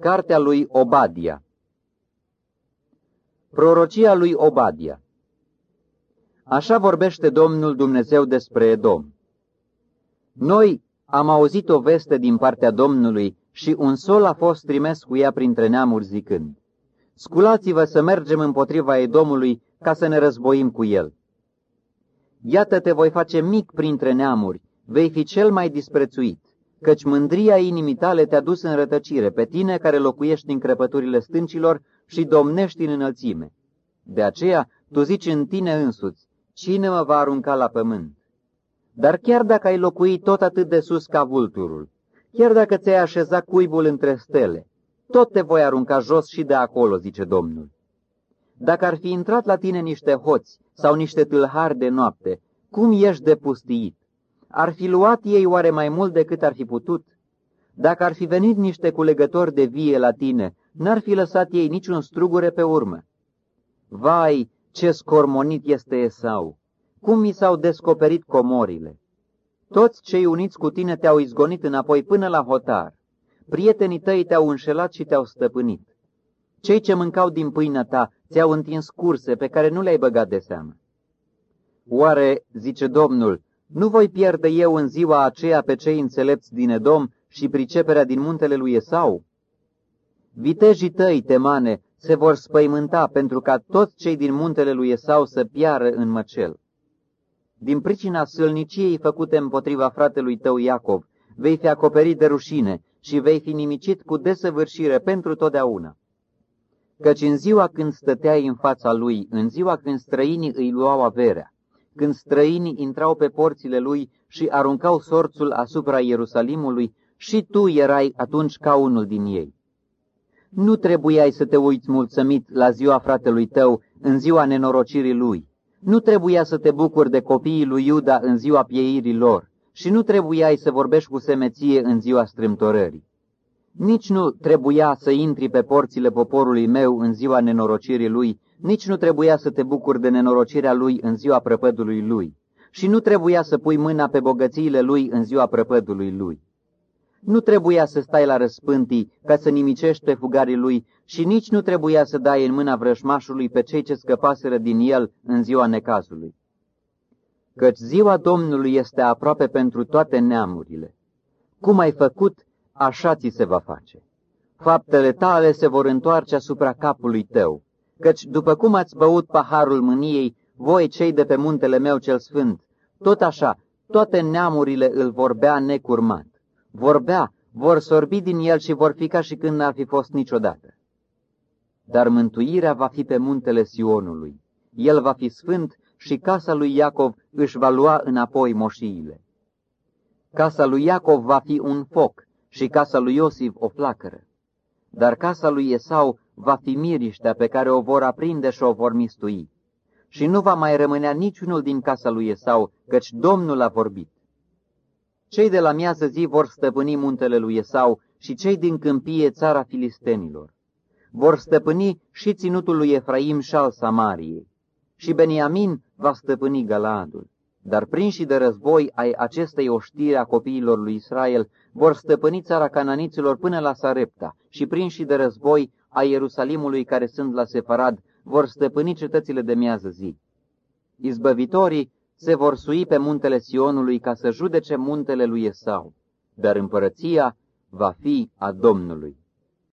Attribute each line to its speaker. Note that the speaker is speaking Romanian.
Speaker 1: Cartea lui Obadia. Prorocia lui Obadia. Așa vorbește Domnul Dumnezeu despre Edom. Noi am auzit o veste din partea Domnului și un sol a fost trimis cu ea printre neamuri zicând: Sculați-vă să mergem împotriva Edomului ca să ne războim cu el. Iată, te voi face mic printre neamuri, vei fi cel mai disprețuit, căci mândria inimii tale te-a dus în rătăcire, pe tine care locuiești în crăpăturile stâncilor și domnești în înălțime. De aceea tu zici în tine însuți: cine mă va arunca la pământ? Dar chiar dacă ai locui tot atât de sus ca vulturul, chiar dacă ți-ai așezat cuibul între stele, tot te voi arunca jos și de acolo, zice Domnul. Dacă ar fi intrat la tine niște hoți sau niște tâlhari de noapte, cum ești de pustiit? Ar fi luat ei oare mai mult decât ar fi putut? Dacă ar fi venit niște culegători de vie la tine, n-ar fi lăsat ei niciun strugure pe urmă. Vai, ce scormonit este Esau! Cum mi s-au descoperit comorile! Toți cei uniți cu tine te-au izgonit înapoi până la hotar. Prietenii tăi te-au înșelat și te-au stăpânit. Cei ce mâncau din pâinea ta ți-au întins curse pe care nu le-ai băgat de seamă. Oare, zice Domnul, nu voi pierde eu în ziua aceea pe cei înțelepți din Edom și priceperea din muntele lui Esau? Vitejii tăi, Temane, se vor spăimânta pentru ca toți cei din muntele lui Esau să piară în măcel. Din pricina sălniciei făcute împotriva fratelui tău Iacov, vei fi acoperit de rușine și vei fi nimicit cu desăvârșire pentru totdeauna. Căci în ziua când stăteai în fața lui, în ziua când străinii îi luau averea, când străinii intrau pe porțile lui și aruncau sorțul asupra Ierusalimului, și tu erai atunci ca unul din ei. Nu trebuiai să te uiți mulțumit la ziua fratelui tău, în ziua nenorocirii lui. Nu trebuia să te bucuri de copiii lui Iuda în ziua pieirii lor și nu trebuiai să vorbești cu semeție în ziua strâmtorării. Nici nu trebuia să intri pe porțile poporului meu în ziua nenorocirii lui, nici nu trebuia să te bucuri de nenorocirea lui în ziua prăpădului lui și nu trebuia să pui mâna pe bogățiile lui în ziua prăpădului lui. Nu trebuia să stai la răspântii ca să nimicești pe fugarii lui și nici nu trebuia să dai în mâna vrăjmașului pe cei ce scăpaseră din el în ziua necazului. Căci ziua Domnului este aproape pentru toate neamurile. Cum ai făcut, așa ți se va face. Faptele tale se vor întoarce asupra capului tău, căci după cum ați băut paharul mâniei, voi cei de pe muntele meu cel sfânt, tot așa, toate neamurile îl vor bea necurmat. Vor sorbi din el și vor fi ca și când n-ar fi fost niciodată. Dar mântuirea va fi pe muntele Sionului. El va fi sfânt și casa lui Iacov își va lua înapoi moșiile. Casa lui Iacov va fi un foc și casa lui Iosif o flacără. Dar casa lui Esau va fi miriștea pe care o vor aprinde și o vor mistui. Și nu va mai rămânea niciunul din casa lui Esau, căci Domnul a vorbit. Cei de la miază zi vor stăpâni muntele lui Esau și cei din câmpie țara filistenilor. Vor stăpâni și ținutul lui Efraim și al Samariei. Și Beniamin va stăpâni Galaadul. Dar prinși de război ai acestei oștiri a copiilor lui Israel vor stăpâni țara cananiților până la Sarepta și prinși de război a Ierusalimului care sunt la Sefarad vor stăpâni cetățile de miază zi. Izbăvitorii se vor sui pe muntele Sionului ca să judece muntele lui Esau, dar împărăția va fi a Domnului.